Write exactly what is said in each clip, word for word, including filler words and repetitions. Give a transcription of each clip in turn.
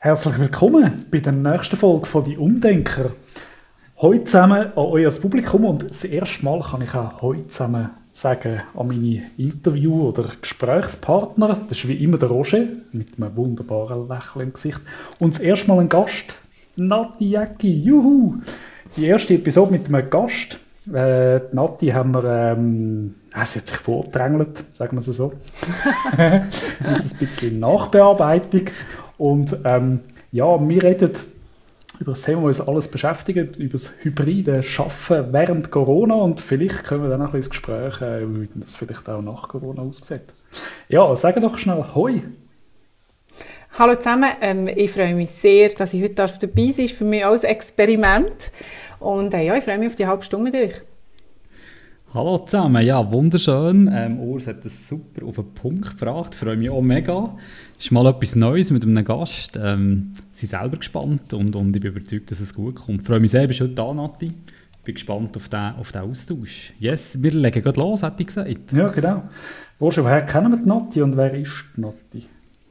Herzlich willkommen bei der nächsten Folge von «Die Umdenker». Heute zusammen an euch als Publikum und das erste Mal kann ich auch heute zusammen sagen an meine Interview- oder Gesprächspartner. Das ist wie immer der Roger mit einem wunderbaren Lächeln im Gesicht. Und das erste Mal ein Gast, Nati Jäcki. Juhu! Die erste Episode mit einem Gast. Äh, die Nati haben wir, ähm, äh, sie hat sich vorgedrängelt, sagen wir es so. Mit ein bisschen Nachbearbeitung. Und ähm, ja, wir reden über das Thema, das uns alles beschäftigt, über das hybride Arbeiten während Corona und vielleicht können wir dann auch ein bisschen ins Gespräch, äh, wie das vielleicht auch nach Corona aussieht. Ja, sag doch schnell Hoi! Hallo zusammen, ähm, ich freue mich sehr, dass ich heute dabei sein darf. Ist für mich auch ein Experiment. Und äh, ja, ich freue mich auf die halbe Stunde mit euch. Hallo zusammen, ja, wunderschön. Ähm, Urs hat das super auf den Punkt gebracht. Ich freue mich auch mega. Es ist mal etwas Neues mit einem Gast. Ähm, sie sind selber gespannt und, und ich bin überzeugt, dass es gut kommt. Ich freue mich sehr, bist du heute da, Nati. Ich bin gespannt auf den, auf den Austausch. Yes, wir legen gerade los, hätte ich gesagt. Ja, genau. Roger, woher kennen wir die Nati und wer ist die Nati?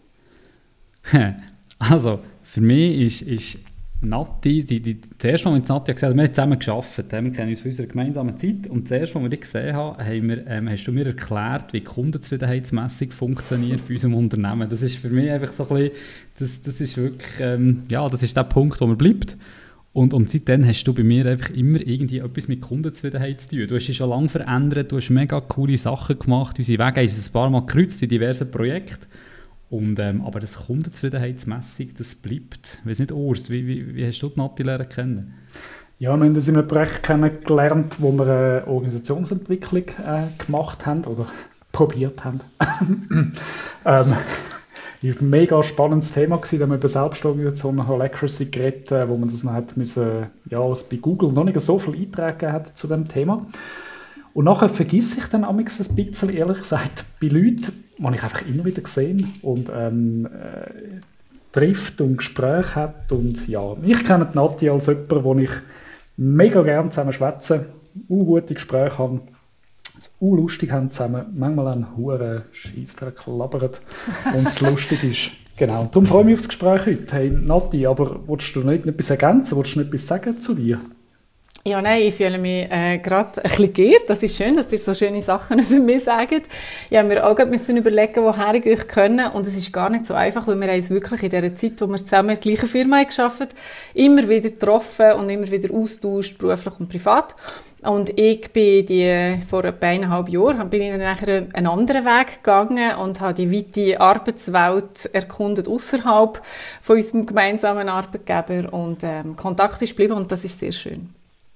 Also, für mich ist, ist Nati, die, die, das erste Mal, als Nati gesagt hat, wir haben zusammen gearbeitet, wir kennen uns von unserer gemeinsamen Zeit und das erste Mal, als ich dich gesehen habe, haben wir, ähm, hast du mir erklärt, wie die Kundenzufriedenheitsmessung funktioniert für unserem Unternehmen. Das ist für mich einfach so ein bisschen, das, das ist wirklich, ähm, ja, das ist der Punkt, wo man bleibt. Und, und seitdem hast du bei mir einfach immer irgendwie etwas mit Kundenzufriedenheit zu tun. Du hast dich schon lange verändert, du hast mega coole Sachen gemacht, unsere Wege haben uns ein paar Mal gekreuzt in diversen Projekten. Und, ähm, aber das Kundenzufriedenheitsmessung, das bleibt. Ich weiss nicht, Urs, wie, wie, wie hast du die Nati lernen kennen? Ja, wir haben uns in einem Projekt kennengelernt, wo wir eine Organisationsentwicklung äh, gemacht haben oder probiert haben. ähm, das war ein mega spannendes Thema gewesen, da haben wir über Selbstorganisation Holacracy geredet, wo man das dann hat müssen, ja, was bei Google noch nicht so viel Einträge hat zu dem Thema. Und nachher vergesse ich dann amigs ein bisschen, ehrlich gesagt, bei Leuten, die ich einfach immer wieder sehe und ähm, äh, trifft und Gespräche hat. Und ja, ich kenne die Nati als jemand, wo ich mega gerne zusammen schwätze, uh, gute Gespräche haben, es uh, lustig haben zusammen, manchmal einen huren Scheissdreck labert und es lustig ist. Genau, darum freue ich mich auf das Gespräch heute. Hey Nati, aber willst du nicht etwas ergänzen, willst du nicht etwas sagen zu dir? Ja, nein, ich fühle mich äh, gerade ein bisschen geehrt. Das ist schön, dass ihr so schöne Sachen über mich sagt. Ich habe mir auch gerade müssen überlegen, woher ich euch kenne. Und es ist gar nicht so einfach, weil wir uns wirklich in dieser Zeit, wo wir zusammen in der gleichen Firma haben gearbeitet haben, immer wieder getroffen und immer wieder austauscht, beruflich und privat. Und ich bin die, vor etwa eineinhalb Jahren bin ich dann nachher einen anderen Weg gegangen und habe die weite Arbeitswelt erkundet außerhalb von unserem gemeinsamen Arbeitgeber. Und ähm, Kontakt ist geblieben und das ist sehr schön.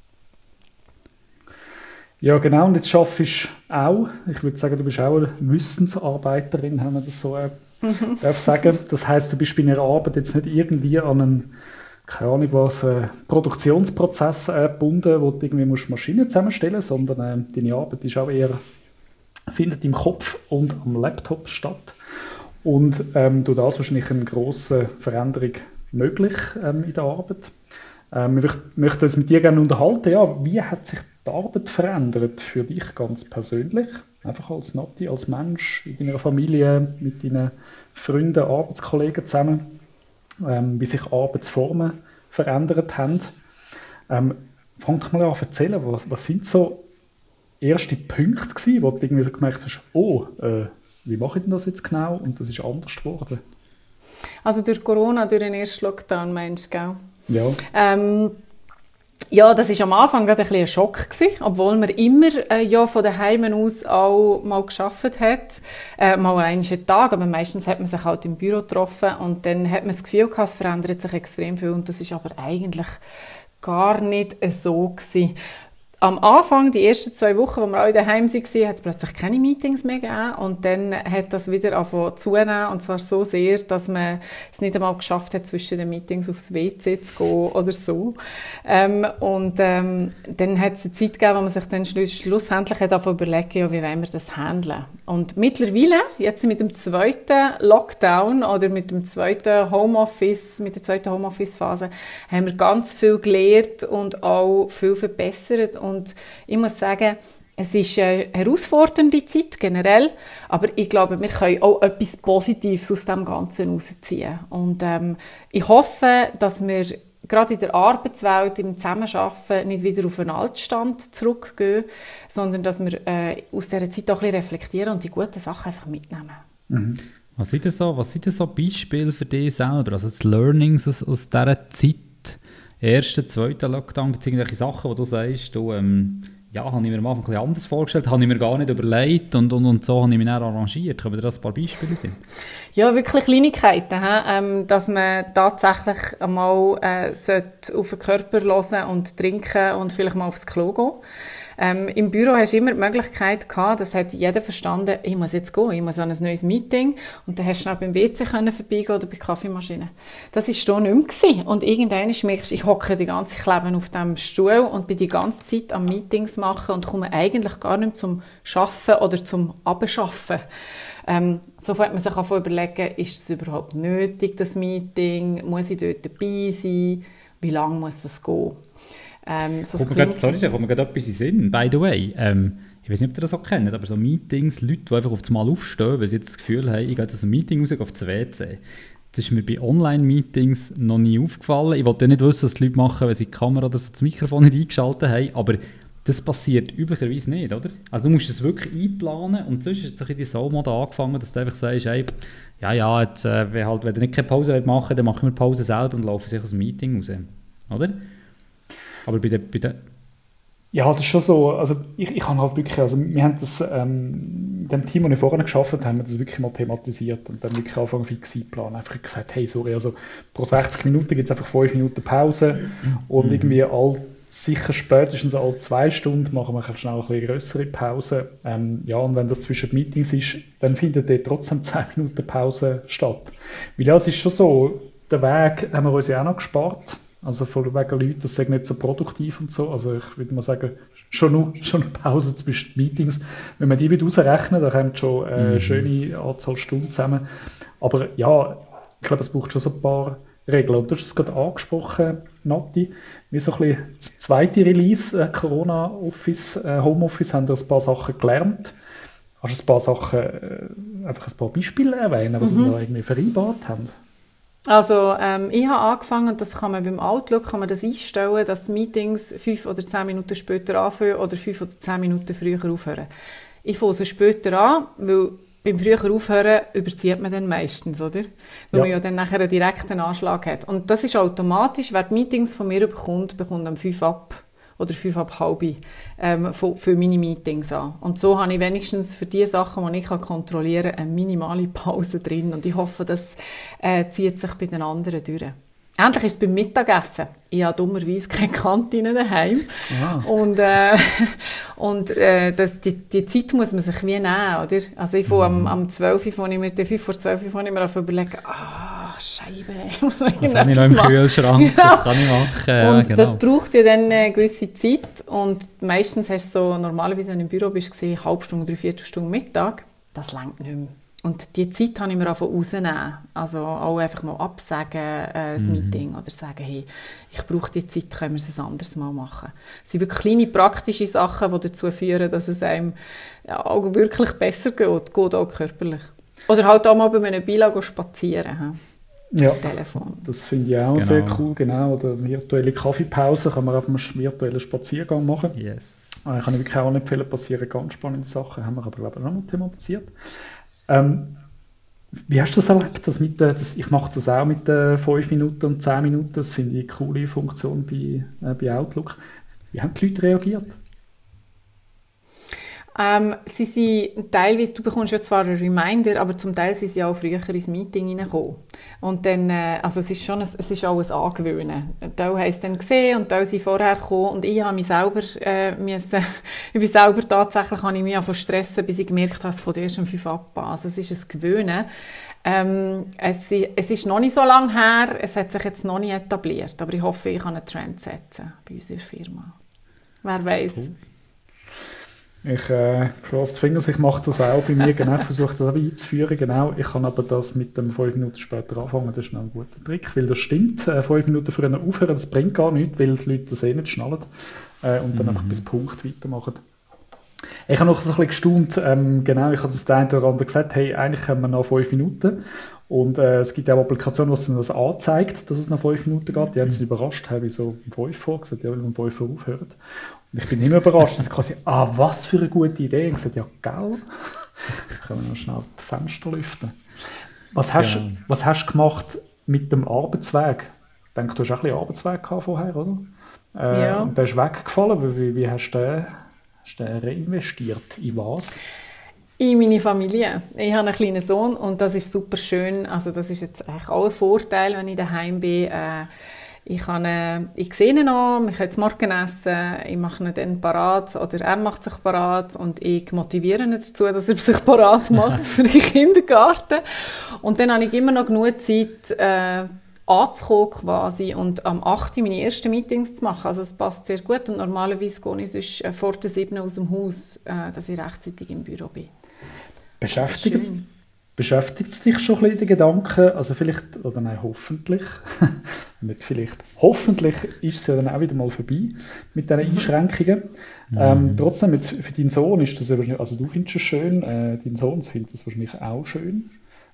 Ja, genau. Und jetzt arbeitest du auch, ich würde sagen, du bist auch eine Wissensarbeiterin, wenn man das so äh, mhm. darf sagen. Das heisst, du bist bei deiner Arbeit jetzt nicht irgendwie an einen, keine Ahnung was, äh, Produktionsprozess äh, gebunden, wo du irgendwie musst Maschinen zusammenstellen musst, sondern äh, deine Arbeit ist auch eher, findet im Kopf und am Laptop statt. Und ähm, durch das wahrscheinlich eine grosse Veränderung möglich ähm, in der Arbeit. Ähm, ich möchte uns mit dir gerne unterhalten. Ja, wie hat sich die Arbeit verändert für dich ganz persönlich? Einfach als Nati, als Mensch, in deiner Familie, mit deinen Freunden, Arbeitskollegen zusammen, ähm, wie sich Arbeitsformen verändert haben. Ähm, fang doch mal an zu erzählen, was, was sind so erste Punkte gewesen, wo du irgendwie so gemerkt hast, oh, äh, wie mache ich denn das jetzt genau? Und das ist anders geworden. Also durch Corona, durch den ersten Lockdown, meinst du, gell? Ja. Ähm, ja, das war am Anfang gerade ein bisschen ein Schock gewesen, obwohl man immer äh, ja, von daheim aus auch mal gearbeitet hat. Äh, mal einen Tag, aber meistens hat man sich halt im Büro getroffen und dann hat man das Gefühl gehabt, es verändert sich extrem viel und das ist aber eigentlich gar nicht so gewesen. Am Anfang, die ersten zwei Wochen, wo wir alle daheim waren, hat es plötzlich keine Meetings mehr gegeben und dann hat das wieder angefangen zunehmen und zwar so sehr, dass man es nicht einmal geschafft hat, zwischen den Meetings aufs W C zu gehen oder so. Ähm, und ähm, dann hat es eine Zeit gegeben, wo man sich dann schluss, schlussendlich hat überlegt, ja, wie wollen wir das handeln. Und mittlerweile, jetzt mit dem zweiten Lockdown oder mit dem zweiten Homeoffice, mit der zweiten Homeoffice-Phase, haben wir ganz viel gelernt und auch viel verbessert. Und ich muss sagen, Es ist eine herausfordernde Zeit generell, aber ich glaube, wir können auch etwas Positives aus dem Ganzen herausziehen. Und ähm, ich hoffe, dass wir gerade in der Arbeitswelt, im Zusammenarbeiten nicht wieder auf einen Altstand zurückgehen, sondern dass wir äh, aus dieser Zeit auch ein bisschen reflektieren und die guten Sachen einfach mitnehmen. Mhm. Was sind denn so, was sind denn so Beispiele für dich selber? Also das Learnings aus, aus dieser Zeit, ersten, zweiten Lockdown, gibt es irgendwelche Sachen, wo du sagst, du, ähm, ja, habe ich mir am Anfang ein bisschen anders vorgestellt, habe ich mir gar nicht überlegt und, und, und so habe ich mich dann arrangiert. Können wir da ein paar Beispiele sehen? Ja, wirklich Kleinigkeiten, ähm, dass man tatsächlich einmal äh, auf den Körper hören und trinken und vielleicht mal aufs Klo gehen. Ähm, Im Büro hast du immer die Möglichkeit gehabt, das hat jeder verstanden, ich muss jetzt gehen, ich muss an ein neues Meeting und dann hast du schnell beim W C können vorbeigehen oder bei der Kaffeemaschine. Das war hier nicht mehr gewesen. Und irgendwann merkst du, ich hocke die ganze Zeit auf diesem Stuhl und bin die ganze Zeit am Meetings machen und komme eigentlich gar nicht mehr zum Arbeiten oder zum Abschaffen. Ähm, sofort man sich überlegen, ist es überhaupt nötig, das Meeting? Muss ich dort dabei sein? Wie lange muss das gehen? Ähm, so kommt mir grad, sorry, da kommt mir gerade etwas in den Sinn. By the way, ähm, ich weiß nicht, ob ihr das auch kennt, aber so Meetings, Leute, die einfach auf das Mal aufstehen, weil sie jetzt das Gefühl haben, ich gehe aus einem Meeting raus, gehe auf das W C. Das ist mir bei Online-Meetings noch nie aufgefallen. Ich wollte ja nicht wissen, was die Leute machen, wenn sie die Kamera oder so das Mikrofon nicht eingeschaltet haben, aber das passiert üblicherweise nicht, oder? Also du musst es wirklich einplanen und sonst ist es in die So-Mode angefangen, dass du einfach sagst, hey, ja, ja, jetzt, äh, wenn, halt, wenn du nicht keine Pause machen willst, dann machen wir Pause selber und laufen sich aus dem Meeting raus, oder? Aber bei der, bei der ja, das ist schon so. Also ich, ich habe halt wirklich, also wir haben das, ähm, in dem Team, das wir vorhin geschafft haben, haben wir das wirklich mal thematisiert und dann wirklich anfangen fix einplanen. Einfach gesagt, hey, sorry, also pro sechzig Minuten gibt es einfach fünf Minuten Pause und mhm. irgendwie all, sicher spätestens alle zwei Stunden machen wir schnell eine größere Pause. Ähm, ja, und wenn das zwischen Meetings ist, dann findet dort trotzdem zehn Minuten Pause statt. Weil ja, es ist schon so, den Weg haben wir uns ja auch noch gespart. Also von wegen Leuten, das ist nicht so produktiv und so. Also ich würde mal sagen, schon nur, schon eine Pause zwischen Meetings. Wenn man die wieder ausrechnen, dann kommt schon eine mhm. schöne Anzahl Stunden zusammen. Aber ja, ich glaube, es braucht schon so ein paar Regeln. Und du hast es gerade angesprochen, Nati, wie so ein bisschen das zweite Release, äh, Corona-Office, äh, Homeoffice, haben wir ein paar Sachen gelernt. Hast du ein paar Sachen, äh, einfach ein paar Beispiele erwähnen, was mhm. wir da irgendwie vereinbart haben? Also ähm, ich habe angefangen, das kann man beim Outlook kann man das einstellen, dass Meetings fünf oder zehn Minuten später anfangen oder fünf oder zehn Minuten früher aufhören. Ich fange sie später an, weil beim früher Aufhören überzieht man dann meistens, oder? Weil ja. man ja dann nachher einen direkten Anschlag hat. Und das ist automatisch, wer die Meetings von mir bekommt, bekommt am fünf ab oder fünf ab halb ähm, für, für meine Meetings an. Und so habe ich wenigstens für die Sachen, die ich kontrollieren kann, eine minimale Pause drin. Und ich hoffe, das äh, zieht sich bei den anderen durch. Ähnlich ist es beim Mittagessen. Ich habe dummerweise keine Kantine daheim. Ah. Und, äh, und äh, das, die, die Zeit muss man sich wie nehmen, oder? Also ich fange mhm. am, am zwölf Uhr, fange ich mir, fünf vor zwölf Uhr, fange ich mir auf überlegen, ah, Scheibe, ich muss noch das habe ich noch im machen. Kühlschrank, ja. Das kann ich machen. Ja, und genau. Das braucht ja dann eine gewisse Zeit. Und meistens hast du so, normalerweise, wenn du im Büro bist, gesehen, eine halbe Stunde, dreiviertel Stunde Mittag. Das reicht nicht mehr. Und die Zeit habe ich mir einfach rausnehmen. Also auch einfach mal absagen, äh, das mhm. Meeting, oder sagen, hey, ich brauche die Zeit, können wir es ein anderes Mal machen. Es sind wirklich kleine praktische Sachen, die dazu führen, dass es einem ja, auch wirklich besser geht, geht auch körperlich. Oder halt auch mal bei einem Beilage spazieren. Ja, Telefon. Das finde ich auch genau. sehr cool. Genau. Oder virtuelle Kaffeepause kann man auf einem virtuellen Spaziergang machen. Yes. Äh, kann wirklich auch nicht viel passieren, ganz spannende Sachen, haben wir aber glaube ich noch mal thematisiert. Ähm, wie hast du das erlebt? Das mit, äh, das, ich mache das auch mit äh, fünf Minuten und zehn Minuten. Das finde ich eine coole Funktion bei, äh, bei Outlook. Wie haben die Leute reagiert? Ähm, sie sind teilweise, du bekommst ja zwar einen Reminder, aber zum Teil sind sie auch früher ins Meeting reingekommen. Und dann, äh, also es ist schon ein, es ist auch ein Angewöhnen. Teil haben es dann gesehen und Teil sind vorher gekommen und ich habe mich selber, äh, müssen, ich bin selber tatsächlich, habe ich mich angefangen stressen, bis ich gemerkt habe, es von erst um fünf ab. Also es ist ein Gewöhnen. Ähm, es, es ist noch nicht so lange her, es hat sich jetzt noch nicht etabliert, aber ich hoffe, ich kann einen Trend setzen bei unserer Firma. Wer weiß. Cool. Ich äh, cross die Fingers, ich mache das auch bei mir, genau, ich versuche das einzuführen, genau. Ich kann aber das mit dem fünf Minuten später anfangen, das ist noch ein guter Trick, weil das stimmt, äh, fünf Minuten früher aufhören, das bringt gar nichts, weil die Leute das eh nicht schnallen äh, und dann mhm. einfach bis Punkt weitermachen. Ich habe noch so ein bisschen gestaunt, ähm, genau, ich habe das der eine oder andere gesagt, hey, eigentlich haben wir noch fünf Minuten. Und äh, es gibt ja auch Applikationen, wo es das anzeigt, dass es noch fünf Minuten geht. Die haben sich überrascht, habe ich so um fünf vorgesagt, ja, weil wir um fünf Uhr aufhören. Und ich bin immer überrascht, dass ich quasi, ah, was für eine gute Idee. Und ich gesagt, ja, gell, können wir noch schnell die Fenster lüften. Was hast, ja. was hast du gemacht mit dem Arbeitsweg? Ich denke, du hast auch ein bisschen Arbeitsweg gehabt vorher, oder? Äh, ja. Und der ist weggefallen. Wie, wie hast du den, hast du den reinvestiert? In was? In meine Familie. Ich habe einen kleinen Sohn und das ist super schön. Also das ist jetzt eigentlich auch ein Vorteil, wenn ich daheim bin. Äh, ich, kann, äh, ich sehe ihn noch, wir können zum Morgen essen, ich mache ihn dann parat oder er macht sich parat und ich motiviere ihn dazu, dass er sich parat macht für den Kindergarten. Und dann habe ich immer noch genug Zeit, äh, anzukommen quasi und am acht Uhr meine ersten Meetings zu machen. Also es passt sehr gut und normalerweise gehe ich sonst äh, vor der sieben aus dem Haus, äh, dass ich rechtzeitig im Büro bin. Beschäftigt, beschäftigt es dich schon ein bisschen die Gedanken, also vielleicht, oder nein, hoffentlich, nicht vielleicht, hoffentlich ist es ja dann auch wieder mal vorbei mit diesen Einschränkungen. Mhm. Ähm, trotzdem, jetzt für deinen Sohn ist das ja wahrscheinlich, also du findest es schön, äh, dein Sohn findet das wahrscheinlich auch schön.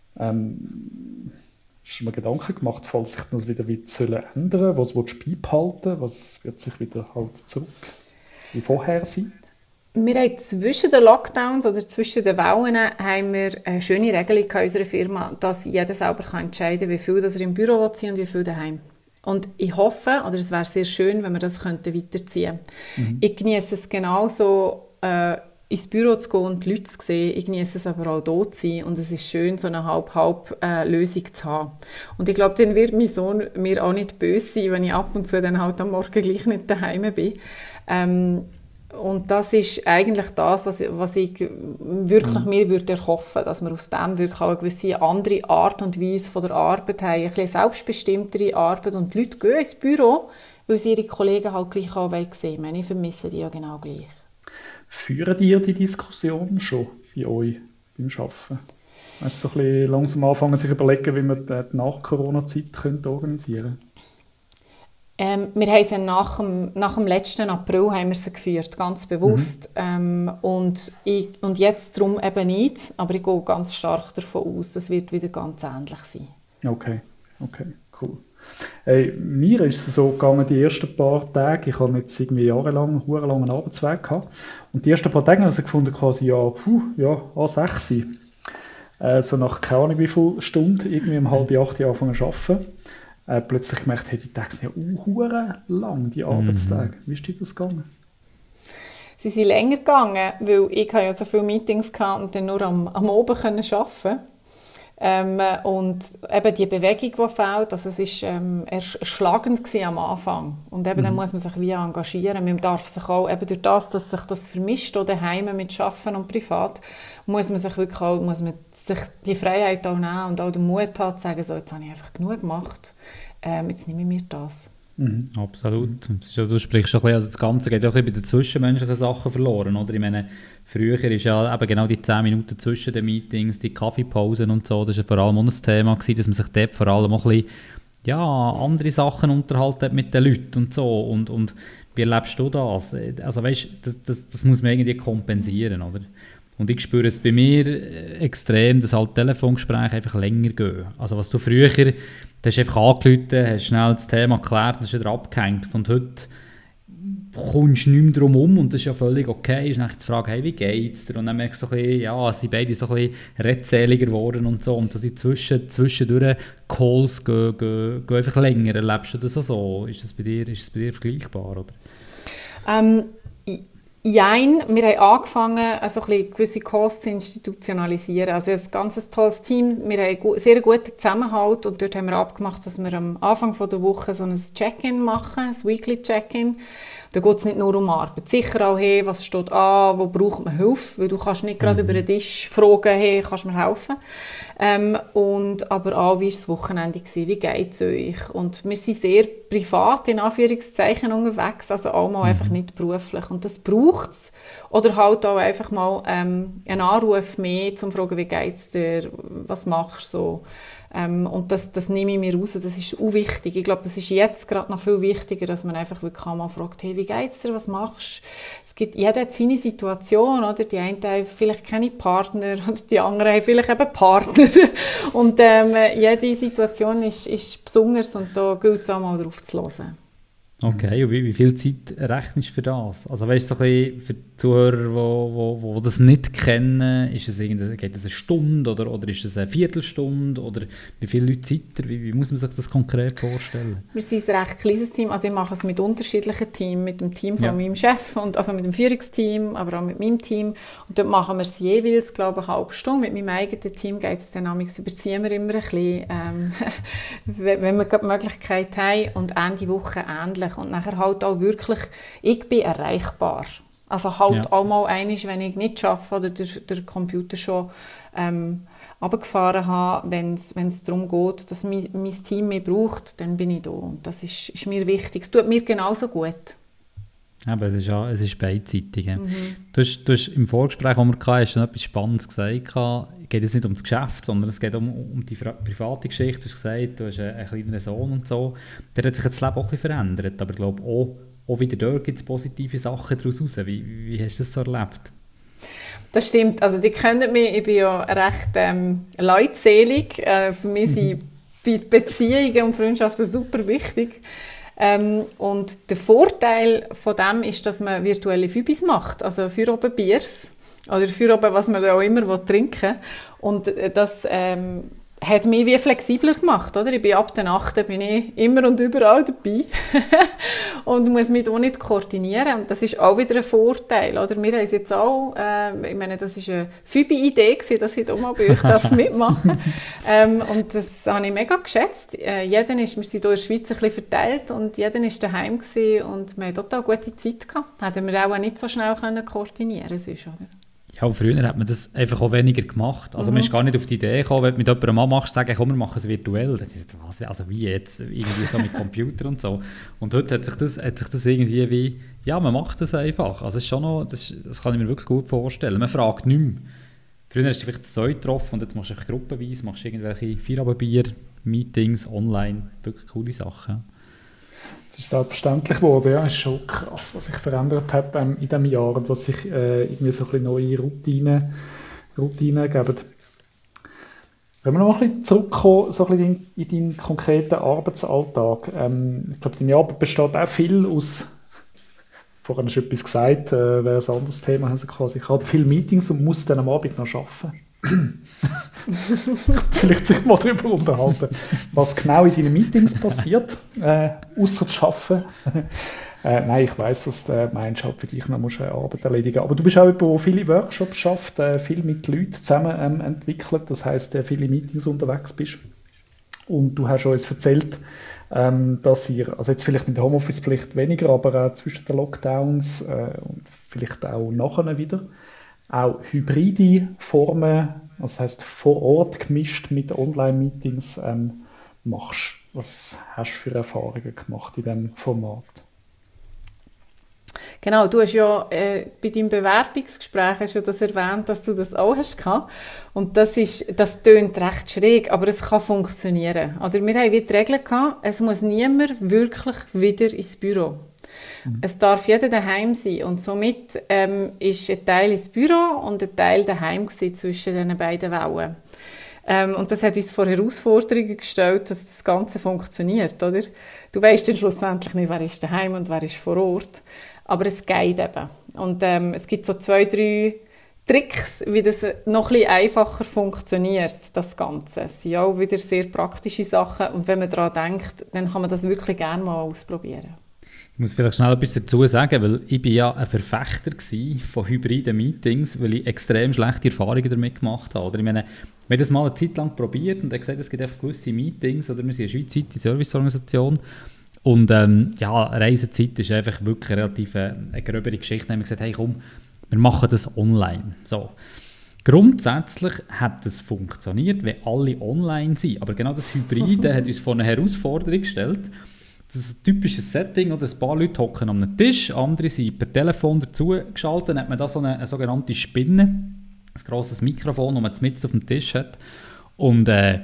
Ähm, hast du mir Gedanken gemacht, falls sich das wieder ändern soll? Was willst du beibehalten? Was wird sich wieder halt zurück wie vorher sein? Wir haben zwischen den Lockdowns oder zwischen den Wellen haben wir eine schöne Regelung in unserer Firma, dass jeder selber entscheiden kann, wie viel er im Büro will und wie viel daheim. Und ich hoffe, oder es wäre sehr schön, wenn wir das weiterziehen könnten. Mhm. Ich genieße es genauso, äh, ins Büro zu gehen und die Leute zu sehen. Ich genieße es aber auch hier zu sein. Und es ist schön, so eine Halb-Halb-Lösung äh, zu haben. Und ich glaube, dann wird mein Sohn mir auch nicht böse sein, wenn ich ab und zu dann halt am Morgen gleich nicht daheim bin. Ähm, Und das ist eigentlich das, was, was ich wirklich mhm. mir würde erhoffen, dass wir aus dem wirklich auch eine gewisse andere Art und Weise von der Arbeit haben, ein bisschen selbstbestimmtere Arbeit und die Leute gehen ins Büro, weil sie ihre Kollegen halt gleich auch sehen wollen. Ich vermisse die ja genau gleich. Führen ihr die Diskussion schon bei euch beim Arbeiten? Weißt du, so ein bisschen langsam anfangen, sich überlegen, wie man die Nach-Corona-Zeit organisieren könnte? Ähm, wir haben sie nach dem, nach dem letzten April haben wir sie geführt, ganz bewusst. Mhm. Ähm, und, ich, und jetzt darum eben nicht, aber ich gehe ganz stark davon aus, das wird wieder ganz ähnlich sein. Okay, okay, cool. Hey, mir ist es so gegangen, die ersten paar Tage, ich habe jetzt irgendwie jahrelang, jahrelang einen Arbeitsweg gehabt, und die ersten paar Tage habe ich gefunden, quasi, ja, puh, ja, A sechs. Äh, so nach keine Ahnung wie viel Stunden, irgendwie um halb acht Uhr angefangen zu arbeiten. Äh, plötzlich gemerkt, hey, die Tage sind ja auch lang, die Arbeitstage. Mhm. Wie ist dir das gegangen? Sie sind länger gegangen, weil ich ja so viele Meetings hatte und dann nur am, am Oben arbeiten. Ähm, und eben die Bewegung, die fehlt, also es war ähm, erschlagend am Anfang. Und eben mhm. dann muss man sich wie engagieren. Man darf sich auch, eben durch das, dass sich das vermischt, oder daheim mit Arbeiten und Privat, muss man sich wirklich auch, muss man sich die Freiheit auch nehmen und auch den Mut haben, zu sagen, so, jetzt habe ich einfach genug gemacht, ähm, jetzt nehme ich mir das. Mhm. Absolut. Das ist ja, du sprichst schon ein bisschen, also das Ganze geht ja auch ein bisschen bei den zwischenmenschlichen Sachen verloren, oder? Ich meine, früher ist ja eben genau die zehn Minuten zwischen den Meetings, die Kaffeepausen und so, das war ja vor allem auch ein Thema gewesen, dass man sich dort vor allem auch ein bisschen, ja, andere Sachen unterhalten hat mit den Leuten und so. Und, und wie erlebst du das? Also weißt, das, das, das muss man irgendwie kompensieren, oder? Und ich spüre es bei mir extrem, dass halt Telefongespräche einfach länger gehen. Also was du früher, du hast einfach angerufen, hast schnell das Thema geklärt und hast wieder abgehängt. Und heute kommst du nicht mehr drum herum und das ist ja völlig okay. Ist nachher die Frage, hey, wie geht's dir? Und dann merkst du so ein bisschen, ja, sie sind beide so ein bisschen redseliger geworden und so. Und so die Zwischen, zwischendurch Calls gehen, gehen, gehen einfach länger. Erlebst du das auch so? Ist das bei dir, ist das bei dir vergleichbar, oder? Ähm, Jein, wir haben angefangen, also ein bisschen gewisse Calls zu institutionalisieren. Also ein ganz tolles Team, wir haben einen sehr guten Zusammenhalt und dort haben wir abgemacht, dass wir am Anfang der Woche so ein Check-in machen, ein Weekly Check-in. Da geht es nicht nur um Arbeit. Sicher auch, hey, was steht an, wo braucht man Hilfe, weil du kannst nicht gerade über den Tisch fragen, hey, kannst du mir helfen? Ähm, und aber auch, wie war das Wochenende gewesen, wie geht es euch? Und wir sind sehr privat, in Anführungszeichen, unterwegs, also auch mal mhm. einfach nicht beruflich. Und das braucht es. Oder halt auch einfach mal ähm, einen Anruf mehr, um zu fragen, wie geht es dir, was machst du so? Ähm, und das, das nehme ich mir raus, das ist auch wichtig. Ich glaube, das ist jetzt gerade noch viel wichtiger, dass man einfach wirklich mal fragt, hey, wie geht's dir, was machst du? Es gibt, jeder hat seine Situation, oder? Die einen haben vielleicht keine Partner, oder die anderen haben vielleicht eben Partner. Und ähm, jede Situation ist, ist besonders und da gilt es auch mal drauf zu hören. Okay, und wie, wie viel Zeit rechnest du für das? Also weißt du, so ein bisschen für die Zuhörer, die wo, wo, wo das nicht kennen, ist es geht es eine Stunde oder, oder ist es eine Viertelstunde oder wie viele Leute seid ihr? Wie, wie muss man sich das konkret vorstellen? Wir sind ein recht kleines Team, also ich mache es mit unterschiedlichen Teams, mit dem Team von ja. meinem Chef, und, also mit dem Führungsteam, aber auch mit meinem Team. Und dort machen wir es jeweils, glaube ich, eine halbe Stunde. Mit meinem eigenen Team geht es dann überziehen wir immer ein bisschen, ähm, wenn wir die Möglichkeit haben, und Ende Woche ähnlich. Und nachher halt auch wirklich, ich bin erreichbar. Also halt ja. auch mal einmal, wenn ich nicht arbeite oder der, der Computer schon ähm, runtergefahren habe, wenn es darum geht, dass mein, mein Team mich braucht, dann bin ich da. Und das ist, ist mir wichtig. Es tut mir genauso gut. Aber es ist, ja, es ist beidseitig. Mhm. Du, hast, du hast im Vorgespräch, das wir hatten, hast du noch etwas Spannendes gesagt. Es geht jetzt nicht um das Geschäft, sondern es geht um, um die private Geschichte. Du hast gesagt, du hast einen, einen kleinen Sohn und so. Der hat sich jetzt das Leben auch ein bisschen verändert. Aber ich glaube, auch, auch wieder dort gibt es positive Sachen daraus raus. Wie, wie hast du das so erlebt? Das stimmt. Also die kennen mich, ich bin ja recht ähm, leutselig. Äh, für mich sind mhm. Beziehungen und Freundschaften super wichtig. Ähm, und der Vorteil von dem ist, dass man virtuelle Fübis macht, also für oben Biers oder für oben, was man auch immer trinken will. Und das ähm, hat mich wie flexibler gemacht, oder? Ich bin ab der achten bin ich immer und überall dabei und muss mich auch nicht koordinieren. Und das ist auch wieder ein Vorteil, oder? Wir haben es jetzt auch, äh, ich meine, das war eine Fübi-Idee, dass ich da mal bei euch darf mitmachen darf. ähm, und das habe ich mega geschätzt. Äh, jeder ist, wir sind hier in der Schweiz ein bisschen verteilt und jeder war daheim gewesen und wir hatten total gute Zeit gehabt. Hätten wir auch nicht so schnell können koordinieren sonst, oder? Ja, früher hat man das einfach auch weniger gemacht. Also mhm. man ist gar nicht auf die Idee gekommen, wenn du mit jemandem mal machst, sagen, komm, wir machen es virtuell. Dann dachte ich, was, also wie jetzt? Irgendwie so mit Computer und so. Und heute hat sich das, hat sich das irgendwie wie, ja, man macht das einfach. Also das ist schon noch, das, das kann ich mir wirklich gut vorstellen. Man fragt nicht mehr. Früher hast du vielleicht das Zeug getroffen und jetzt machst du einfach gruppenweise, machst irgendwelche Feierabendbier, Meetings, online, wirklich coole Sachen. Es ist selbstverständlich geworden, ja, es ist schon krass, was sich verändert hat ähm, in diesem Jahr und was sich äh, irgendwie so ein bisschen neue Routinen, Routinen geben. Wenn wir noch ein bisschen zurückkommen so ein bisschen in, in deinen konkreten Arbeitsalltag. Ähm, ich glaube, deine Arbeit besteht auch viel aus, vorhin hast du etwas gesagt, äh, wäre ein anderes Thema, also quasi, ich habe viele Meetings und muss dann am Abend noch arbeiten. Vielleicht sich mal darüber unterhalten, was genau in deinen Meetings passiert, äh, außer zu arbeiten. äh, nein, ich weiss, was du meinst, halt für dich noch musst du Arbeit erledigen. Aber du bist auch jemand, der viele Workshops schafft, äh, viel mit Leuten zusammen ähm, entwickelt, das heisst, äh, viele Meetings unterwegs bist. Und du hast uns erzählt, ähm, dass ihr, also jetzt vielleicht mit der Homeoffice-Pflicht weniger, aber auch zwischen den Lockdowns äh, und vielleicht auch nachher wieder, auch hybride Formen, das heisst vor Ort gemischt mit Online-Meetings, ähm, machst. Was hast du für Erfahrungen gemacht in diesem Format? Genau, du hast ja äh, bei deinem Bewerbungsgespräch hast du das erwähnt, dass du das auch hast gehabt. Und das ist, das tönt recht schräg, aber es kann funktionieren. Oder wir haben wie die Regel gehabt, es muss niemand wirklich wieder ins Büro. Mhm. Es darf jeder daheim sein und somit ähm, ist ein Teil ins Büro und ein Teil daheim gewesen zwischen diesen beiden Wellen. Ähm, und das hat uns vor Herausforderungen gestellt, dass das Ganze funktioniert, oder? Du weisst dann schlussendlich nicht, wer ist daheim und wer ist vor Ort, aber es geht eben. Und ähm, es gibt so zwei, drei Tricks, wie das noch ein bisschen einfacher funktioniert, das Ganze. Es sind auch wieder sehr praktische Sachen und wenn man daran denkt, dann kann man das wirklich gerne mal ausprobieren. Ich muss vielleicht schnell etwas dazu sagen, weil ich bin ja ein Verfechter von hybriden Meetings, weil ich extrem schlechte Erfahrungen damit gemacht habe. Oder ich meine, wir haben das mal eine Zeit lang probiert und haben gesagt, es gibt einfach gewisse Meetings, oder wir sind eine schweizweite Serviceorganisation und ähm, ja, Reisezeit ist einfach wirklich relativ eine, eine gröbere Geschichte. Dann haben wir gesagt, hey komm, wir machen das online. So. Grundsätzlich hat das funktioniert, wenn alle online sind, aber genau das Hybride hat uns vor eine Herausforderung gestellt. Das ist ein typisches Setting, oder ein paar Leute hocken an einem Tisch, andere sind per Telefon dazu geschaltet, dann hat man da so eine, eine sogenannte Spinne, ein grosses Mikrofon, das man mitten auf dem Tisch hat. Und äh,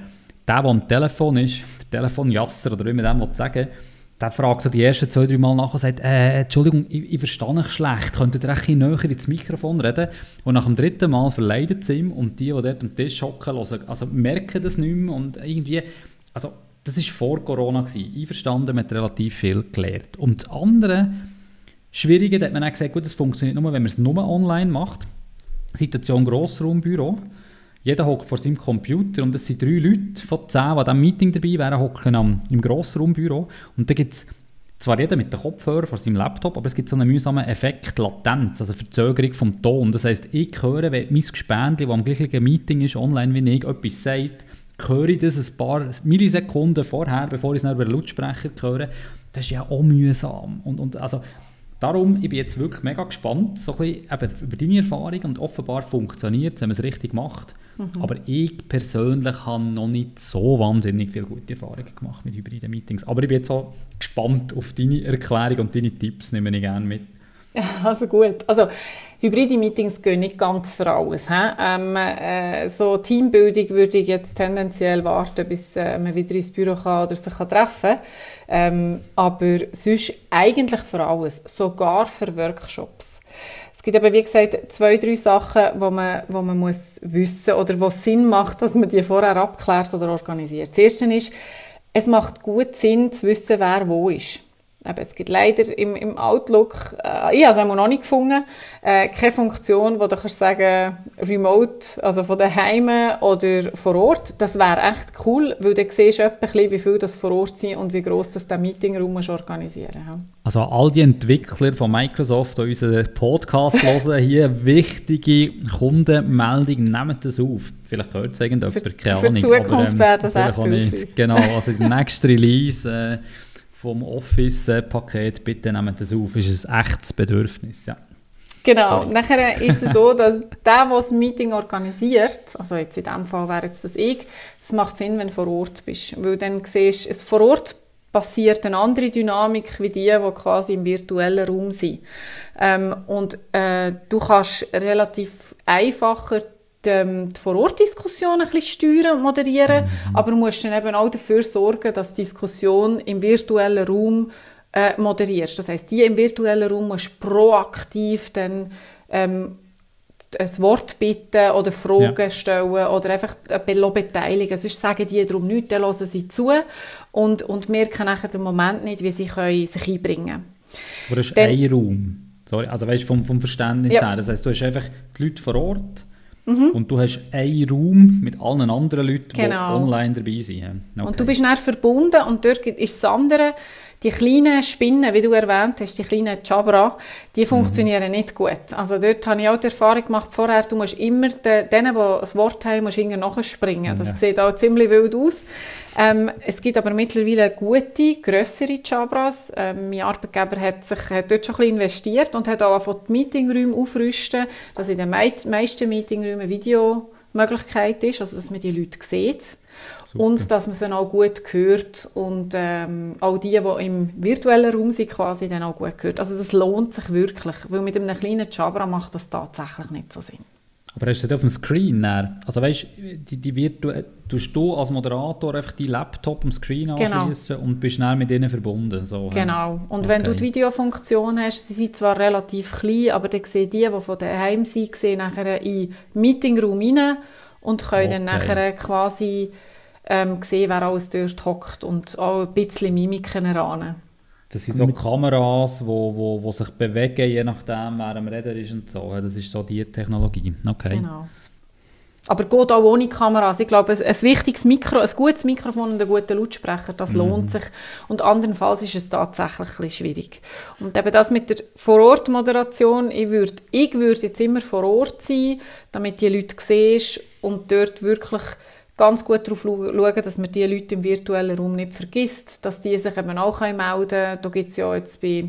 der, der am Telefon ist, der Telefonjasser oder wie man dem sagen will, der fragt so die ersten zwei, drei Mal nach und sagt, äh, Entschuldigung, ich, ich verstehe euch schlecht, könntet ihr ein bisschen näher ins Mikrofon reden? Und nach dem dritten Mal verleidet es ihm und die, die dort am Tisch hocken, also merken das nicht mehr und irgendwie, also das war vor Corona gewesen. Einverstanden, man hat relativ viel gelernt. Und das andere Schwierige, da hat man auch gesagt, gut, das funktioniert nur, wenn man es nur online macht. Situation Grossraumbüro. Jeder hockt vor seinem Computer und es sind drei Leute von zehn, die an diesem Meeting dabei wären, hocken am, im Grossraumbüro. Und da gibt es zwar jeder mit dem Kopfhörer vor seinem Laptop, aber es gibt so einen mühsamen Effekt Latenz, also Verzögerung vom Ton. Das heisst, ich höre, wenn mein Gespendli, das am gleichen Meeting ist, online wie ich, etwas sagt, höre ich das ein paar Millisekunden vorher, bevor ich es dann über den Lautsprecher höre. Das ist ja auch mühsam. Und, und also, darum, ich bin jetzt wirklich mega gespannt, so ein bisschen eben über deine Erfahrung, und offenbar funktioniert es, wenn man es richtig macht. Mhm. Aber ich persönlich habe noch nicht so wahnsinnig viele gute Erfahrungen gemacht mit hybriden Meetings. Aber ich bin jetzt auch gespannt auf deine Erklärung und deine Tipps, nehme ich gerne mit. Also gut, also hybride Meetings gehen nicht ganz für alles. Ähm, äh, so Teambildung würde ich jetzt tendenziell warten, bis äh, man wieder ins Büro kann oder sich kann treffen kann. Ähm, aber sonst eigentlich für alles, sogar für Workshops. Es gibt aber, wie gesagt, zwei, drei Sachen, die man, wo man muss wissen oder wo es Sinn macht, dass man die vorher abklärt oder organisiert. Das Erste ist, es macht gut Sinn zu wissen, wer wo ist. Eben, es gibt leider im, im Outlook, äh, ich habe es einmal noch nicht gefunden, äh, keine Funktion, wo du kannst sagen, remote, also von daheim oder vor Ort. Das wäre echt cool, weil dann siehst du etwa, wie viel das vor Ort sind und wie gross das der Meetingraum organisieren muss. Also all die Entwickler von Microsoft, die unseren Podcast hören, hier wichtige Kundenmeldung, nehmt das auf. Vielleicht hört es irgendjemand, keine Ahnung. Für die Zukunft ähm, wäre das echt hilfreich. Genau, also der nächste Release äh, vom Office-Paket, bitte nehmt das auf. Das ist ein echtes Bedürfnis, ja. Genau, Sorry. Nachher ist es so, dass der, der das Meeting organisiert, also jetzt in diesem Fall wäre jetzt das ich, das macht Sinn, wenn du vor Ort bist, weil dann siehst du, vor Ort passiert eine andere Dynamik wie die, die quasi im virtuellen Raum sind. Ähm, und äh, du kannst relativ einfacher die, die Vor-Ort-Diskussion ein bisschen steuern und moderieren, mhm. aber du musst dann eben auch dafür sorgen, dass die Diskussion im virtuellen Raum äh, moderierst. Das heisst, die im virtuellen Raum musst proaktiv dann ähm, ein Wort bitten oder Fragen ja. stellen oder einfach beteiligen. Sonst sagen die darum nichts, dann hören sie zu und, und merken nachher den Moment nicht, wie sie können sich einbringen können. Aber das ist dann, ein Raum. Sorry, also weißt, vom, vom Verständnis ja. her. Das heisst, du hast einfach die Leute vor Ort mhm. und du hast einen Raum mit allen anderen Leuten, genau. die online dabei sind. Okay. Und du bist dann verbunden und dort ist das andere. Die kleinen Spinnen, wie du erwähnt hast, die kleinen Jabra, die funktionieren mhm. nicht gut. Also dort habe ich auch die Erfahrung gemacht vorher, du musst immer de, denen, die das Wort haben, musst irgendwie nachspringen. Das ja. sieht auch ziemlich wild aus. Ähm, es gibt aber mittlerweile gute, grössere Jabras. Ähm, mein Arbeitgeber hat sich hat dort schon ein bisschen investiert und hat auch von die Meetingräume aufrüsten, dass in den mei- meisten Meetingräumen eine Videomöglichkeit ist, also dass man die Leute sieht. Super. Und dass man sie auch gut hört und ähm, auch die, die im virtuellen Raum sind, quasi dann auch gut hört. Also das lohnt sich wirklich, weil mit einem kleinen Jabra macht das tatsächlich nicht so Sinn. Aber hast du das auf dem Screen? Also weißt, die, die Virtu- tust du als Moderator einfach deinen Laptop am Screen anschließen genau. und bist dann mit ihnen verbunden? So, genau. Und okay. wenn du die Videofunktion hast, sie sind zwar relativ klein, aber dann sehen die, die von daheim sind, sehen nachher in den Meetingraum rein und können okay. dann nachher quasi ähm, sehen, wer alles dort hockt und auch ein bisschen Mimiken erahnen. Das sind so Kameras, die wo, wo, wo sich bewegen, je nachdem, wer am Reden ist und so. Das ist so die Technologie. Okay. Genau. Aber geht auch ohne Kameras. Ich glaube, ein, ein wichtiges Mikro, ein gutes Mikrofon und ein guter Lautsprecher, das mhm. lohnt sich. Und andernfalls ist es tatsächlich ein bisschen schwierig. Und eben das mit der Vor-Ort-Moderation, ich würde ich würd jetzt immer vor Ort sein, damit die Leute siehst und dort wirklich ganz gut darauf schauen, dass man die Leute im virtuellen Raum nicht vergisst, dass die sich eben auch melden können. Da gibt es ja jetzt bei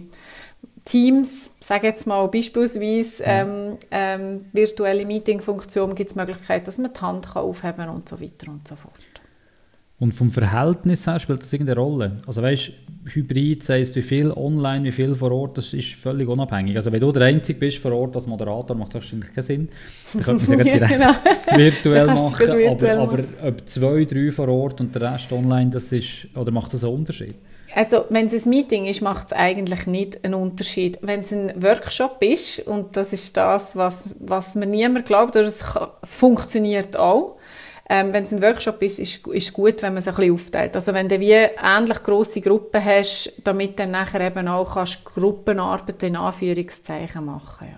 Teams, sage jetzt mal beispielsweise, ähm, ähm, virtuelle Meeting-Funktion, gibt es die Möglichkeit, dass man die Hand kann aufheben kann und so weiter und so fort. Und vom Verhältnis her spielt das irgendeine Rolle. Also weißt, Hybrid, das heisst, wie viel online, wie viel vor Ort, das ist völlig unabhängig. Also wenn du der Einzige bist vor Ort als Moderator, macht das wahrscheinlich keinen Sinn. Dann könnte man es ja direkt ja, genau. virtuell machen, virtuell aber, aber ob zwei, drei vor Ort und der Rest online, das ist, oder macht das einen Unterschied? Also wenn es ein Meeting ist, macht es eigentlich nicht einen Unterschied. Wenn es ein Workshop ist, und das ist das, was, was mir niemand glaubt, oder es, es funktioniert auch, Ähm, wenn es ein Workshop ist, ist es gut, wenn man es ein bisschen aufteilt. Also wenn du wie ähnlich grosse Gruppen hast, damit dann nachher eben auch kannst Gruppenarbeit in Anführungszeichen machen.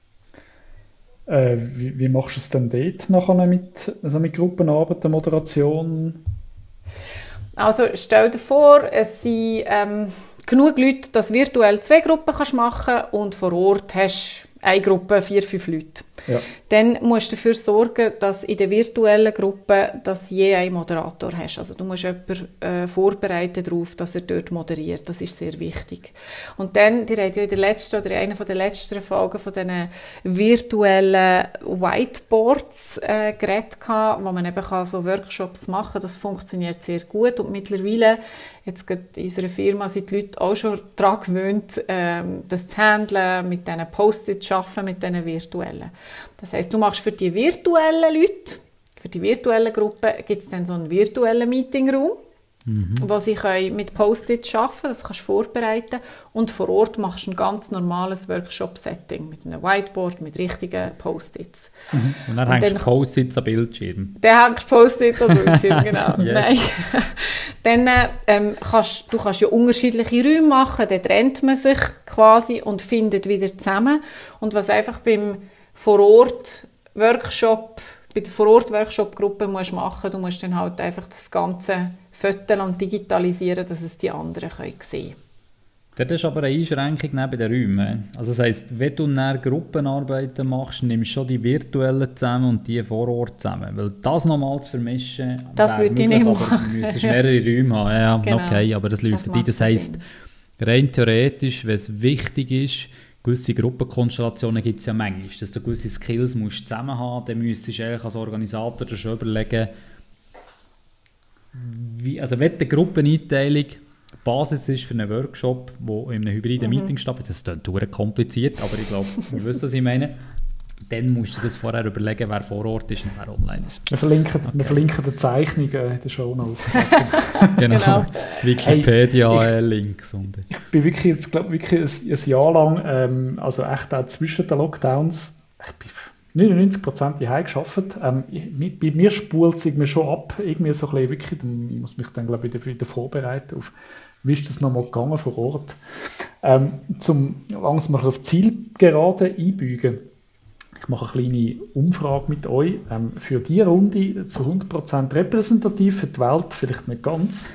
Ja. Äh, wie, wie machst du es denn dort nachher mit, also mit Gruppenarbeit, der Moderation? Also stell dir vor, es sind ähm, genug Leute, dass du virtuell zwei Gruppen kannst machen und vor Ort hast du eine Gruppe, vier, fünf Leute. Ja. Dann musst du dafür sorgen, dass in der virtuellen Gruppe dass je einen Moderator hast. Also du musst jemanden äh, vorbereiten darauf, dass er dort moderiert. Das ist sehr wichtig. Und dann, ihr habt ja in der letzten oder in einer der letzten Folgen von diesen virtuellen Whiteboards äh, geredet, wo man eben kann so Workshops machen kann. Das funktioniert sehr gut und mittlerweile jetzt in unserer Firma sind die Leute auch schon daran gewöhnt, ähm, das zu handeln, mit diesen Post-its zu arbeiten, mit diesen virtuellen. Das heisst, du machst für die virtuellen Leute, für die virtuellen Gruppen, gibt es dann so einen virtuellen Meetingraum, mhm. wo sie können mit Post-its arbeiten können, das kannst du vorbereiten. Und vor Ort machst du ein ganz normales Workshop-Setting mit einem Whiteboard, mit richtigen Post-its. Mhm. Und dann und hängst du Post-its am Bildschirm. Dann hängst du Post-its am Bildschirm, genau. Yes. Nein. Dann ähm, kannst du kannst ja unterschiedliche Räume machen, dann trennt man sich quasi und findet wieder zusammen. Und was einfach beim Vor-Ort-Workshop, bei der Vor-Ort-Workshop-Gruppe musst du machen, du musst dann halt einfach das Ganze fotografieren und digitalisieren, dass es die anderen können sehen können. Das ist aber eine Einschränkung neben den Räumen. Also das heisst, wenn du näher Gruppenarbeiten machst, nimmst du schon die virtuellen zusammen und die vor Ort zusammen. Weil das nochmal zu vermischen, das würde ich nicht machen. Du müsstest mehrere Räume haben. Ja, genau. Okay, aber das läuft nicht. Das heisst, rein theoretisch, wenn es wichtig ist, gewisse Gruppenkonstellationen gibt es ja manchmal, dass du gewisse Skills musst zusammen haben, dann müsstest du eigentlich als Organisator dir schon überlegen, wie, also wenn die Gruppeneinteilung Basis ist für einen Workshop, der in einem hybriden mhm. Meeting stattfindet, das ist dann kompliziert, aber ich glaube, wir wissen, was ich meine. Dann musst du das vorher überlegen, wer vor Ort ist und wer online ist. Wir verlinken, okay. wir verlinken die Zeichnung in den Shownotes. Genau, genau. Wikipedia-Links. Hey, ich, ich bin wirklich jetzt, glaube wirklich ein, ein Jahr lang, ähm, also echt auch zwischen den Lockdowns, ich bin neunundneunzig Prozent daheim gearbeitet. Ähm, ich, bei mir spult es mir schon ab, irgendwie so ein bisschen wirklich, ich muss mich dann glaube ich wieder, wieder vorbereiten auf, wie ist das nochmal gegangen vor Ort. Ähm, zum langsam mal auf Zielgerade einbeugen. Ich mache eine kleine Umfrage mit euch. Ähm, für die Runde zu hundert Prozent repräsentativ, für die Welt vielleicht nicht ganz.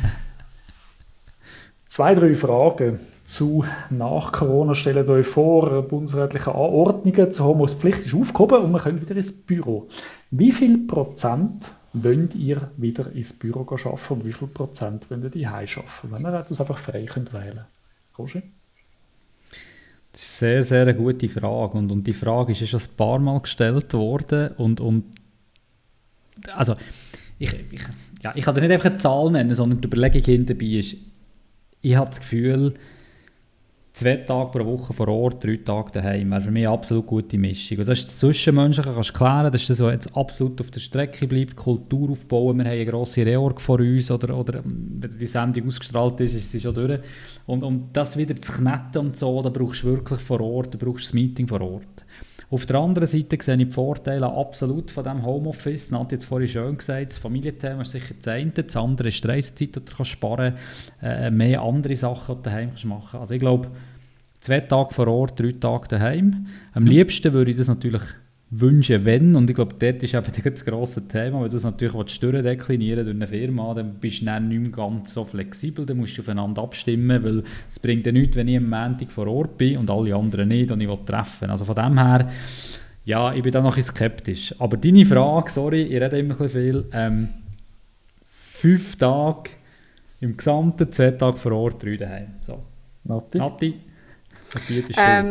Zwei, drei Fragen zu nach Corona. Stellt euch vor, bundesrätliche Anordnungen zur Homeoffice-Pflicht ist aufgehoben und wir können wieder ins Büro. Wie viel Prozent wollt ihr wieder ins Büro arbeiten und wie viel Prozent wollt ihr daheim arbeiten? Wenn ihr das einfach frei könnt wählen. Roger? Das ist eine sehr, sehr eine gute Frage. Und, und die Frage ist ja schon ein paar Mal gestellt worden. Und, und also, ich, ich, ja, ich kann dir nicht einfach eine Zahl nennen, sondern die Überlegung hinterbei ist, ich habe das Gefühl, zwei Tage pro Woche vor Ort, drei Tage daheim, wäre für mich eine absolut gute Mischung. Also das ist das Zwischenmenschliche, kannst du klären, das ist das, was jetzt absolut auf der Strecke bleibt, Kultur aufbauen, wir haben eine grosse Reorg vor uns, oder, oder wenn die Sendung ausgestrahlt ist, ist sie schon durch. Und um das wieder zu kneten und so, da brauchst du wirklich vor Ort, da brauchst du das Meeting vor Ort. Auf der anderen Seite sehe ich die Vorteile absolut von diesem Homeoffice. Nat hat jetzt vorhin schön gesagt, das Familienthema ist sicher das eine, das andere ist die Reisezeit, die du kannst sparen kannst, äh, mehr andere Sachen, die du daheim kannst machen. Also ich glaube, zwei Tage vor Ort, drei Tage daheim. Am mhm. liebsten würde ich das natürlich wünschen, wenn, und ich glaube, dort ist eben das grosse Thema, wenn du das natürlich durchdeklinieren durch eine Firma, dann bist du dann nicht mehr ganz so flexibel, dann musst du aufeinander abstimmen, weil es bringt ja nichts, wenn ich am Montag vor Ort bin und alle anderen nicht und ich will treffen. Also von dem her, ja, ich bin da noch ein bisschen skeptisch. Aber deine Frage, sorry, ich rede immer ein bisschen viel, ähm, fünf Tage im Gesamten, zwei Tage vor Ort, drei daheim. So. Nati? Nati, was bietest du? Ähm,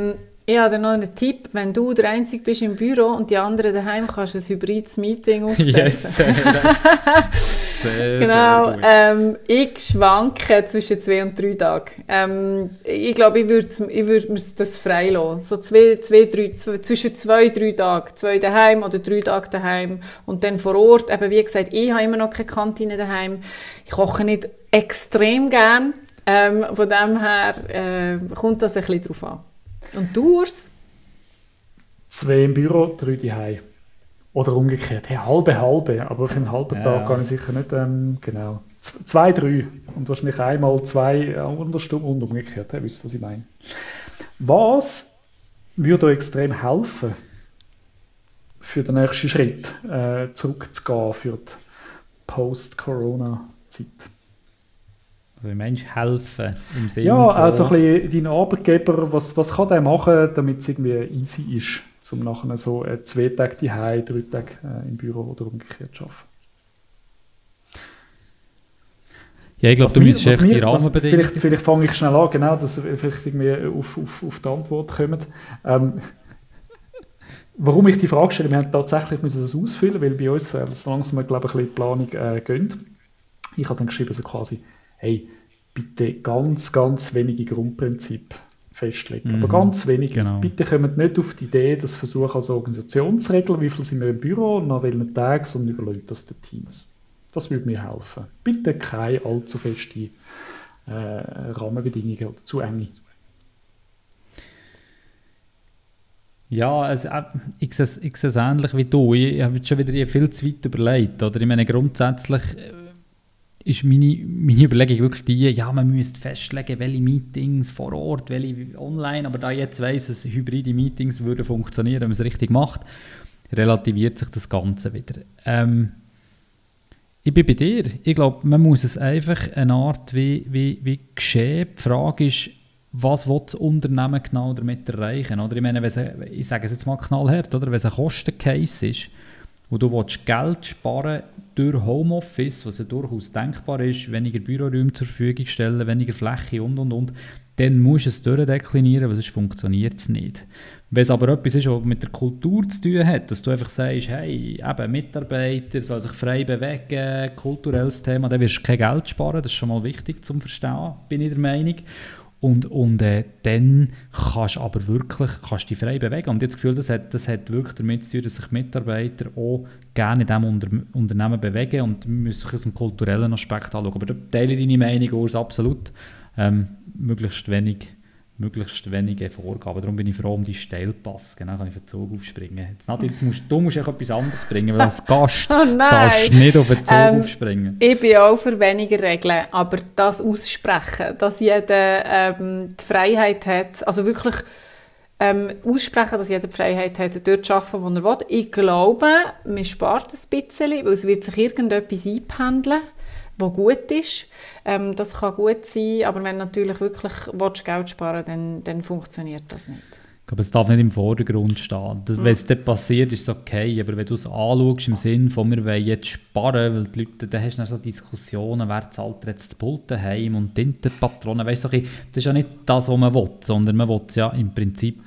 Ich habe noch einen Tipp, wenn du der Einzige bist im Büro und die anderen daheim, kannst du ein hybrides Meeting aufsetzen. Yes, das ist sehr, genau, sehr gut. Ähm, ich schwanke zwischen zwei und drei Tagen. Ähm, ich glaube, ich würde ich würd mir das frei lassen. So zwei, zwei, drei, zwei, zwischen zwei und drei Tagen. Zwei daheim oder drei Tage daheim. Und dann vor Ort, eben wie gesagt, ich habe immer noch keine Kantine daheim. Ich koche nicht extrem gern. Ähm, von dem her äh, kommt das ein bisschen drauf an. Und du, Urs? Zwei im Büro, drei daheim. Oder umgekehrt. Hey, halbe, halbe. Aber für einen halben Ja. Tag kann ich sicher nicht, ähm, genau. Z- zwei, drei. Und wahrscheinlich einmal zwei äh, Unterstunden und umgekehrt. Hey, wisst ihr, was ich meine? Was würde euch extrem helfen, für den nächsten Schritt äh, zurückzugehen für die Post-Corona-Zeit? Also, wie meinst du helfen? Im Sinne Ja, von... also ein bisschen dein Arbeitgeber, was, was kann der machen, damit es irgendwie easy ist, um nachher so äh, zwei Tage daheim, drei Tage äh, im Büro oder umgekehrt zu arbeiten? Ja, ich glaube, Was du mir- müsstest was echt die mir- was- Rahmenbedingungen... Vielleicht, vielleicht fange ich schnell an, genau, dass wir vielleicht irgendwie auf, auf, auf die Antwort kommen. Ähm, warum ich die Frage stelle, wir haben tatsächlich müssen das ausfüllen, weil bei uns äh, so langsam, glaube ich, ein bisschen die Planung äh, geht. Ich habe dann geschrieben, so quasi, hey, bitte ganz, ganz wenige Grundprinzipie festlegen. Mhm, Aber ganz wenige. genau. Bitte kommt nicht auf die Idee, das versuchen als Organisation zu regeln, wie viel sind wir im Büro und nach welchen Tagen, sondern überlegt das den Teams. Das würde mir helfen. Bitte keine allzu feste äh, Rahmenbedingungen oder zu enge. Ja, also, äh, ich sehe es ich sehe es ähnlich wie du. Ich, ich habe jetzt schon wieder viel zu weit überlegt. Oder? Ich meine, grundsätzlich äh, ist meine, meine Überlegung wirklich die, ja, man müsste festlegen, welche Meetings vor Ort, welche online, aber da ich jetzt weiss, dass hybride Meetings würden funktionieren, wenn man es richtig macht, relativiert sich das Ganze wieder. Ähm, ich bin bei dir. Ich glaube, man muss es einfach eine Art wie, wie, wie geschehen. Die Frage ist, was will das Unternehmen genau damit erreichen? Oder ich meine, wenn es, ich sage es jetzt mal knallhart, oder? Wenn es ein Kostencase ist, wo du willst Geld sparen durch Homeoffice, was ja durchaus denkbar ist, weniger Büroräume zur Verfügung stellen, weniger Fläche und, und, und, dann musst du es durchdeklinieren, weil sonst funktioniert es nicht. Wenn es aber etwas ist, was mit der Kultur zu tun hat, dass du einfach sagst, hey, eben Mitarbeiter sollen sich frei bewegen, kulturelles Thema, dann wirst du kein Geld sparen, das ist schon mal wichtig zum Verstehen, bin ich der Meinung. Und, und äh, dann kannst du aber wirklich kannst dich frei bewegen. Und ich habe das Gefühl, das hat, das hat wirklich damit zu tun, dass sich Mitarbeiter auch gerne in diesem Unter Unternehmen bewegen und müssen sich aus dem kulturellen Aspekt anschauen. Aber da teile ich deine Meinung, Urs, absolut. Ähm, möglichst wenig, möglichst wenige Vorgaben. Darum bin ich froh um die Steilpass. Genau, kann ich auf den Zug aufspringen. Jetzt, Nadine, jetzt musst, du musst etwas anderes bringen, weil als Gast Oh nein. darfst du nicht auf den Zug Ähm, aufspringen. Ich bin auch für weniger Regeln, aber das aussprechen, dass jeder ähm, die Freiheit hat, also wirklich ähm, aussprechen, dass jeder die Freiheit hat, dort zu arbeiten, wo er will. Ich glaube, man spart ein bisschen, weil es wird sich irgendetwas einpendeln, was gut ist. Ähm, das kann gut sein, aber wenn du natürlich wirklich willst, Geld sparen willst, dann, dann funktioniert das nicht. Ich glaube, es darf nicht im Vordergrund stehen. Das, Mhm. wenn es dann passiert, ist es okay. Aber wenn du es anschaust im Sinne von, wir wollen jetzt sparen, weil die Leute, dann hast du dann so Diskussionen, wer zahlt jetzt das Pult daheim und die Tintenpatronen. Weißt du, das ist ja nicht das, was man will, sondern man will es ja im Prinzip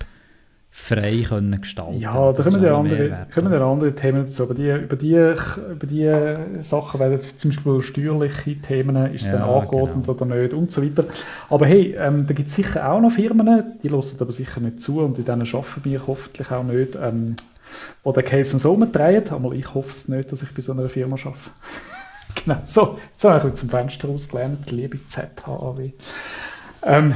frei können gestalten. Ja, da Das kommen ist ja auch ein andere, Mehrwert, kommen oder? ja andere Themen dazu. Aber die, über, die, über die Sachen werden zum Beispiel steuerliche Themen, ist es Ja, dann angeordnet genau. oder nicht und so weiter. Aber hey, ähm, da gibt es sicher auch noch Firmen, die hören aber sicher nicht zu und in denen arbeiten wir hoffentlich auch nicht, ähm, wo der Case so umdrehen. Aber ich hoffe es nicht, dass ich bei so einer Firma arbeite. Genau, so, so ein bisschen zum Fenster ausgelernt, liebe Z H A W. Ähm,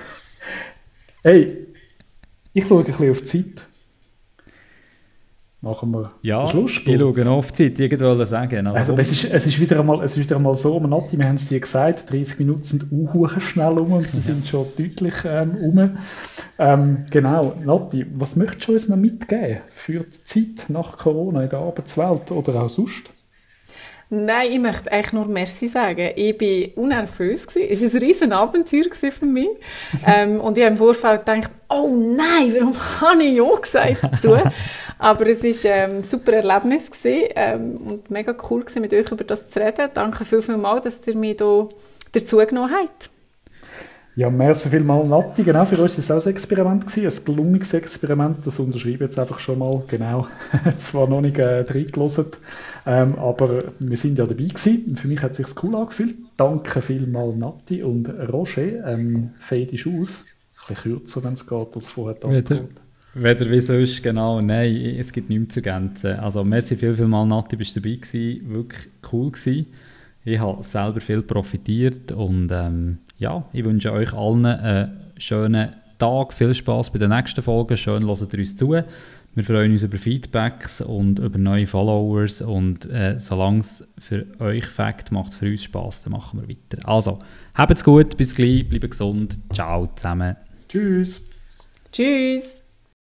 hey, ich schaue ein bisschen auf die Zeit. Machen wir Ja, den ich Schlussspurt. schaue auf die Zeit, irgendwo sagen. Aber Also, komm. es ist, es ist wieder einmal, es ist wieder einmal so, Nati, wir haben es dir gesagt, dreißig Minuten sind auch schnell um und sie sind schon deutlich ähm, um. Ähm, genau, Nati, was möchtest du uns noch mitgeben für die Zeit nach Corona in der Arbeitswelt oder auch sonst? Nein, ich möchte eigentlich nur Merci sagen. Ich war unnervös. Es war ein riesen Abenteuer für mich. ähm, und ich habe im Vorfeld gedacht, oh nein, warum habe ich ja gesagt dazu? Aber es war ähm, ein super Erlebnis gewesen, ähm, und mega cool gewesen, mit euch über das zu reden. Danke viel, viel mal, dass ihr mich da dazu genommen habt. Ja, merci vielmals, Nati. Genau, für uns war es auch ein Experiment gewesen, ein gelungenes Experiment. Das unterschreibe ich jetzt einfach schon mal. Genau, zwar noch nicht äh, reingelassen, ähm, aber wir sind ja dabei gewesen. Für mich hat es sich cool angefühlt. Danke vielmals, Nati und Roger. Ähm, Fade ist aus. Ein bisschen kürzer, wenn es geht, als vorher Weder, weder wie sonst, genau. Nein, es gibt nichts zu ergänzen. Also, merci viel, viel mal, Nati, bist du dabei gewesen. Wirklich cool gewesen. Ich habe selber viel profitiert und ähm, ja, ich wünsche euch allen einen schönen Tag, viel Spaß bei den nächsten Folgen, schön hört ihr uns zu. Wir freuen uns über Feedbacks und über neue Followers und äh, solange es für euch Fakt macht, für uns Spaß, dann machen wir weiter. Also, habt's gut, bis gleich, bleibt gesund, ciao zusammen. Tschüss. Tschüss.